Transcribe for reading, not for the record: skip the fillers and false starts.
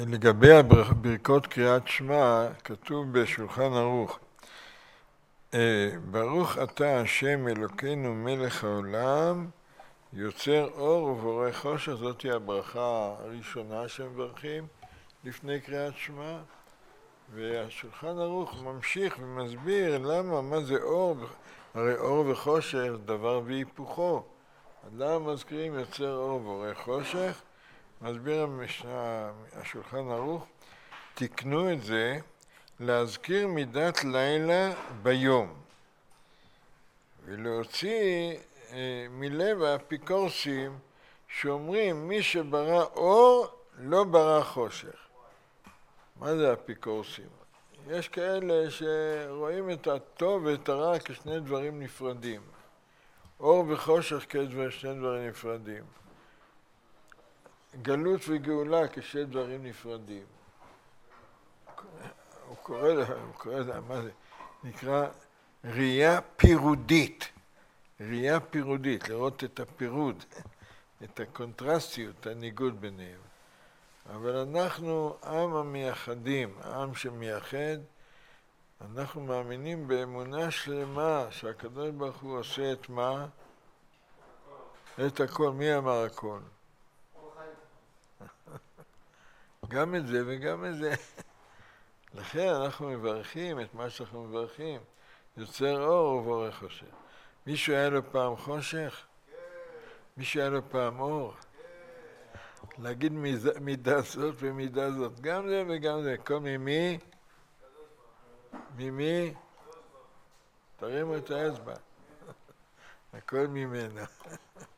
לגבי ברכות קריאת שמע, כתוב בשולחן ערוך, ברוך אתה השם אלוקינו מלך העולם, יוצר אור ובורא חושך. זאת היא הברכה הראשונה שמברכים לפני קריאת שמע. והשולחן ערוך ממשיך ומסביר למה, מה זה אור. הרי אור וחושך דבר והיפוכו. למה מזכירים יוצר אור ובורא חושך? מסביר השולחן ערוך, תקנו את זה להזכיר מידת לילה ביום ולהוציא מלב האפיקורסים שאומרים מי שברא אור לא ברא חושך. מה זה האפיקורסים? יש כאלה שרואים את הטוב ואת הרע כשני דברים נפרדים. אור וחושך כשני דברים נפרדים. גלות וגאולה כשני דברים נפרדים. הוא קורא לזה, מה זה? נקרא ראייה פירודית. ראייה פירודית, לראות את הפירוד, את הקונטרסטיות, הניגוד ביניהם. אבל אנחנו עם המייחדים, עם שמייחד, אנחנו מאמינים באמונה שלמה שהקדוש ברוך הוא עושה את מה? את הכל. מי אמר הכל? גם את זה וגם את זה. לכן אנחנו מברכים את מה שאנחנו מברכים. יוצר אור ובורא חושך. מישהו היה לו פעם חושך? מישהו היה לו פעם אור? להגיד מידה זאת ומידה זאת. גם זה וגם זה. כל ממי? ממי? תרימו את האצבע. הכל ממנו.